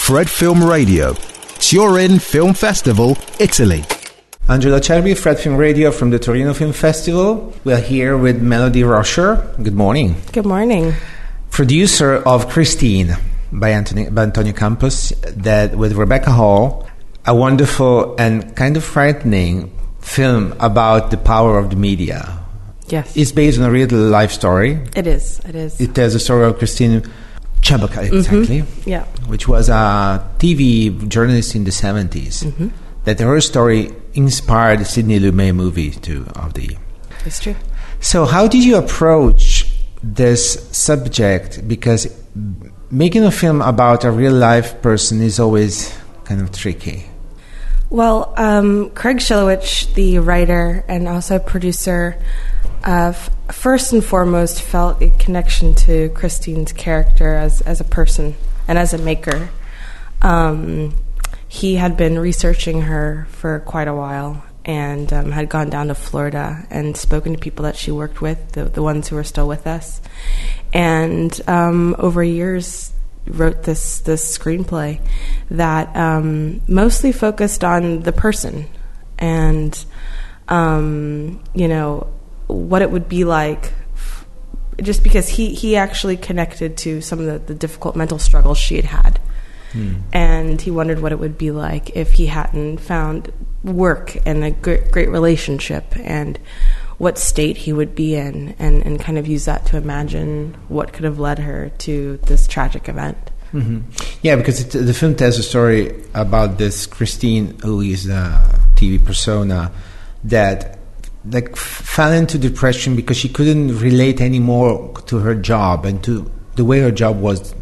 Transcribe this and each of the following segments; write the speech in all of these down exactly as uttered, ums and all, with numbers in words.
Fred Film Radio, Turin Film Festival, Italy. Angelo Cerbi, Fred Film Radio from the Torino Film Festival. We are here with Melody Roscher. Good morning. Good morning. Producer of Christine by, Anthony, by Antonio Campos, that with Rebecca Hall, a wonderful and kind of frightening film about the power of the media. Yes. It's based on a real life story. It is, it is. It tells the story of Christine Chebaka, exactly. Mm-hmm. Yeah. Which was a T V journalist in the seventies. Mm-hmm. That her story inspired the Sidney Lumet movie too of the. It's true. So how did you approach this subject? Because making a film about a real life person is always kind of tricky. Well, um, Craig Shilowich, the writer and also producer, uh, f- first and foremost felt a connection to Christine's character as, as a person and as a maker. Um, he had been researching her for quite a while and um, had gone down to Florida and spoken to people that she worked with, the, the ones who are still with us. And um, over years wrote this, this screenplay that um, mostly focused on the person and, um, you know, what it would be like, f- just because he, he actually connected to some of the, the difficult mental struggles she had had. Hmm. And he wondered what it would be like if he hadn't found work and a great, great relationship, and what state he would be in, and, and kind of use that to imagine what could have led her to this tragic event. Mm-hmm. Yeah, because it, the film tells a story about this Christine, who is a T V persona, that like f- fell into depression because she couldn't relate anymore to her job and to the way her job was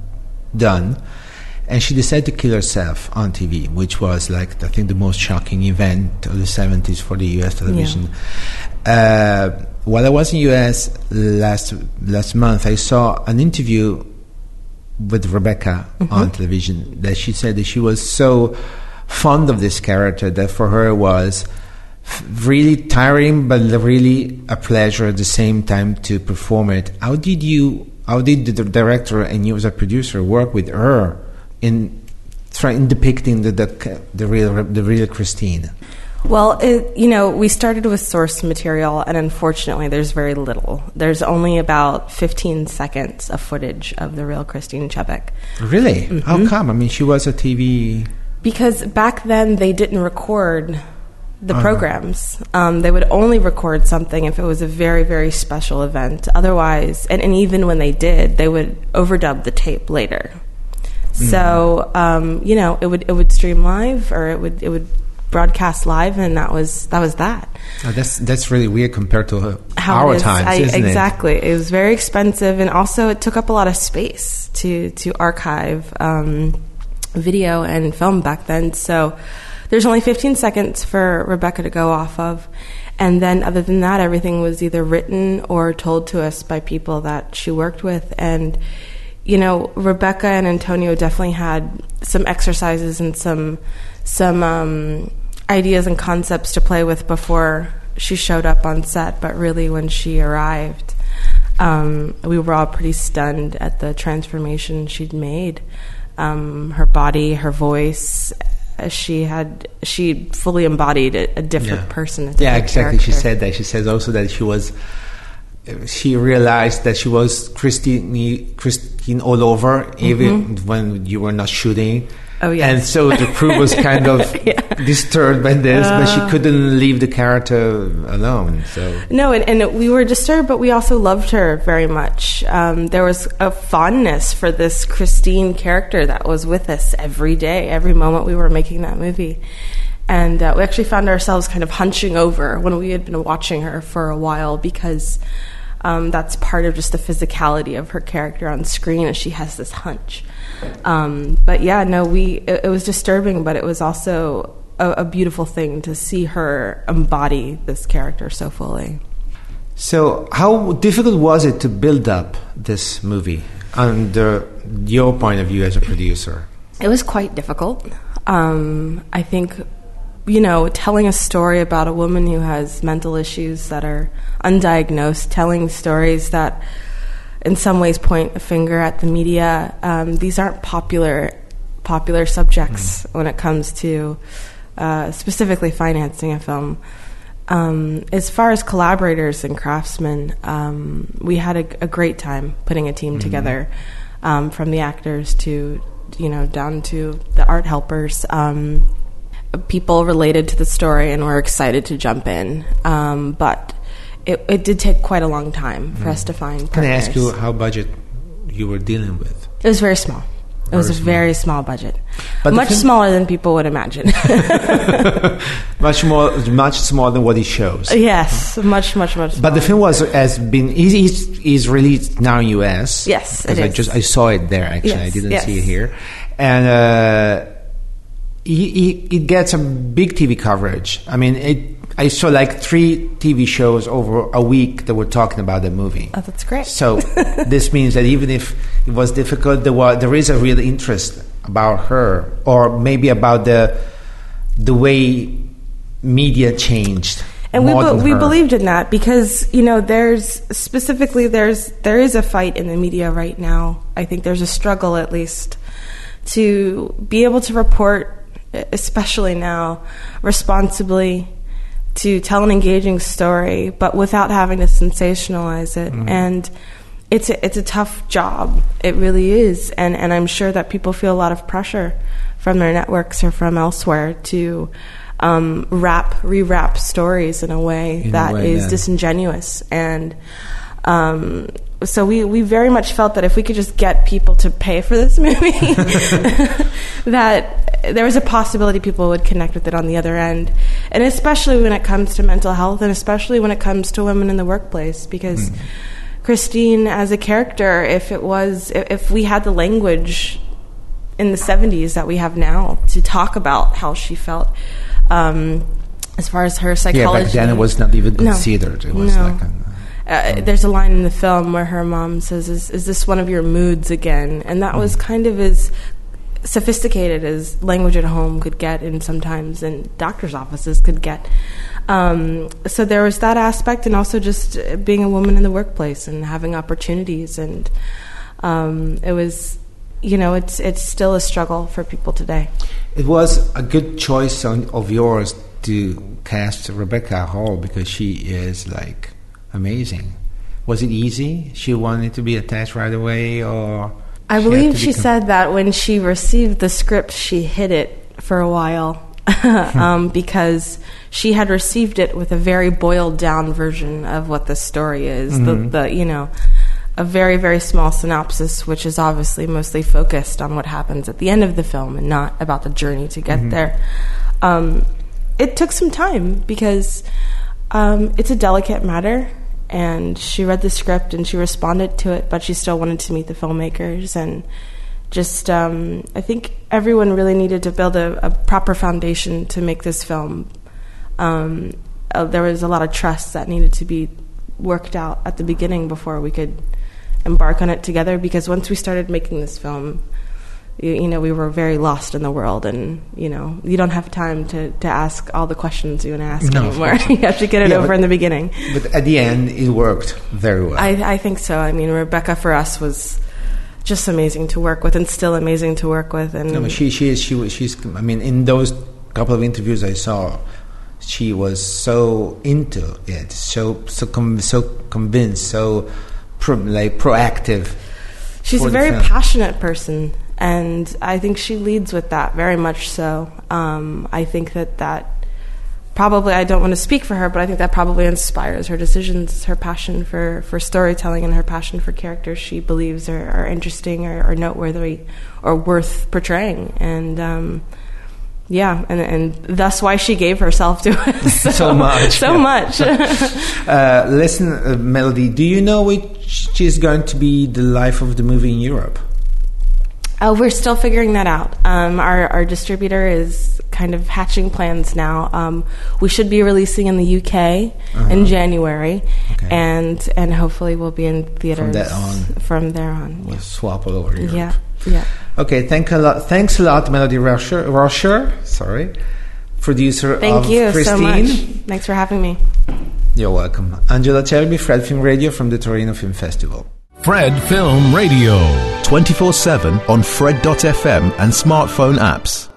done. And she decided to kill herself on T V, which was like, I think, the most shocking event of the seventies for the U S television. Yeah. Uh, while I was in the U S last last month, I saw an interview with Rebecca mm-hmm. on television that she said that she was so fond of this character that for her was f- really tiring, but really a pleasure at the same time to perform it. How did you, how did the director and you as a producer work with her in trying depicting the, the the real the real Christine? Well, it, you know, we started with source material, and unfortunately, there's very little. There's only about fifteen seconds of footage of the real Christine Chebek. Really? Mm-hmm. How come? I mean, she was a T V. Because back then they didn't record the uh-huh. programs. Um, they would only record something if it was a very, very special event. Otherwise, and, and even when they did, they would overdub the tape later. So um, you know, it would it would stream live, or it would it would broadcast live, and that was that was that. Oh, that's that's really weird compared to uh, How our is, times, I, isn't exactly. it? Exactly, it was very expensive, and also it took up a lot of space to to archive um, video and film back then. So there's only fifteen seconds for Rebecca to go off of. And then other than that, everything was either written or told to us by people that she worked with. And you know, Rebecca and Antonio definitely had some exercises and some some um, ideas and concepts to play with before she showed up on set. But really, when she arrived, um, we were all pretty stunned at the transformation she'd made. Um, her body, her voice. She had she fully embodied a, a different yeah. person. A different yeah, exactly. character. She said that. She says also that she was. She realized that she was Christine, Christine all over, mm-hmm. even when you were not shooting. Oh yeah. And so the crew was kind of yeah. disturbed by this, uh, but she couldn't leave the character alone. So no, and, and we were disturbed, but we also loved her very much. Um, there was a fondness for this Christine character that was with us every day, every moment we were making that movie. And uh, we actually found ourselves kind of hunching over when we had been watching her for a while, because um, that's part of just the physicality of her character on screen, and she has this hunch. Um, but yeah, no, we it, it was disturbing, but it was also a, a beautiful thing to see her embody this character so fully. So how difficult was it to build up this movie under your point of view as a producer? It was quite difficult. Um, I think, you know, telling a story about a woman who has mental issues that are undiagnosed, telling stories that in some ways point a finger at the media, um, these aren't popular popular subjects mm. when it comes to uh, specifically financing a film. Um, as far as collaborators and craftsmen, um, we had a, a great time putting a team mm-hmm. together, um, from the actors to, you know, down to the art helpers, um, people related to the story, and were excited to jump in. Um, but it, it did take quite a long time for mm. us to find partners. Can I ask you how budget you were dealing with? It was very small. It was a small. very small budget, but much smaller than people would imagine. much more, much smaller than what it shows. Yes, much, much, much. But the film was has been is is released now in U S. Yes, it is. I just I saw it there actually. Yes, I didn't yes. see it here, and uh, it, it gets a big T V coverage. I mean, it. I saw like three T V shows over a week that were talking about the movie. Oh, that's great. So this means that even if it was difficult, there was there is a real interest about her, or maybe about the the way media changed. And we be, we believed in that because, you know, there's specifically there's there is a fight in the media right now. I think there's a struggle, at least, to be able to report, especially now, responsibly, to tell an engaging story, but without having to sensationalize it. Mm-hmm. And it's a, it's a tough job. It really is. And, and I'm sure that people feel a lot of pressure from their networks or from elsewhere to um, wrap, rewrap stories in a way in that a way, is yeah. disingenuous. And um, so we, we very much felt that if we could just get people to pay for this movie, that there was a possibility people would connect with it on the other end. And especially when it comes to mental health, and especially when it comes to women in the workplace, because mm. Christine as a character, if it was, if we had the language in the seventies that we have now to talk about how she felt, um, as far as her psychology. Yeah, back then it was not even considered. No, it was no. like a, Uh, there's a line in the film where her mom says, is, is this one of your moods again? And that mm. was kind of as sophisticated as language at home could get, and sometimes in doctors' offices could get. Um, so there was that aspect, and also just being a woman in the workplace and having opportunities. And um, it was, you know, it's it's still a struggle for people today. It was a good choice on, of yours to cast Rebecca Hall, because she is like amazing. Was it easy? She wanted to be attached right away, or I she believe she said that when she received the script, she hid it for a while um, because she had received it with a very boiled down version of what the story is. Mm-hmm. The, the you know, a very very small synopsis, which is obviously mostly focused on what happens at the end of the film and not about the journey to get mm-hmm. there. Um, it took some time because um, it's a delicate matter. And she read the script and she responded to it, but she still wanted to meet the filmmakers. And just, um, I think everyone really needed to build a, a proper foundation to make this film. Um, uh, there was a lot of trust that needed to be worked out at the beginning before we could embark on it together. Because once we started making this film, you, you know, we were very lost in the world, and you know, you don't have time to, to ask all the questions you want to ask no, anymore. You have to get it yeah, over but, in the beginning. But at the end, it worked very well. I, I think so. I mean, Rebecca for us was just amazing to work with, and still amazing to work with. And no, but she she is she was she's. I mean, in those couple of interviews I saw, she was so into it, so so com- so convinced, so pro- like proactive. She's a very passionate person. And I think she leads with that very much so. Um, I think that that probably, I don't want to speak for her, but I think that probably inspires her decisions, her passion for, for storytelling, and her passion for characters she believes are, are interesting or, or noteworthy or worth portraying. And um, yeah, and, and that's why she gave herself to us. So, so much. So yeah. much. uh, listen, uh, Melody, do you know which is going to be the life of the movie in Europe? Uh, we're still figuring that out. Um, our, our distributor is kind of hatching plans now. Um, we should be releasing in the U K uh-huh. in January, okay. and and hopefully we'll be in theaters from that on. From there on, we'll yeah. swap all over Europe. Yeah, yeah. Okay, thank a lot. Thanks a lot, Melody Rosher. Rosher, sorry, producer Thank of you Christine. so much. Thanks for having me. You're welcome. Angela Cerbi, Fred Film Radio from the Torino Film Festival. Fred Film Radio. twenty-four seven on Fred dot f m and smartphone apps.